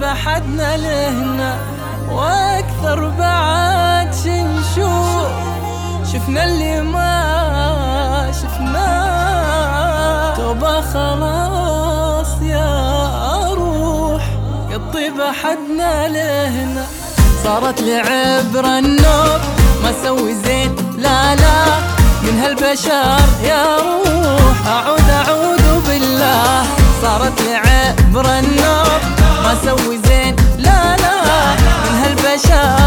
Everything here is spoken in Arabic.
حدنا لهنا واكثر بعد شنشوف، شفنا اللي ما شفناه. توبة خلاص يا روح، الطيبة حدنا لهنا. صارت لي عبرة النوب، ما سوي زين لا لا من هالبشر يا روح. أعوذ بالله. صارت لي عبرة النوب، ما سوي زين لا لا من هالبشر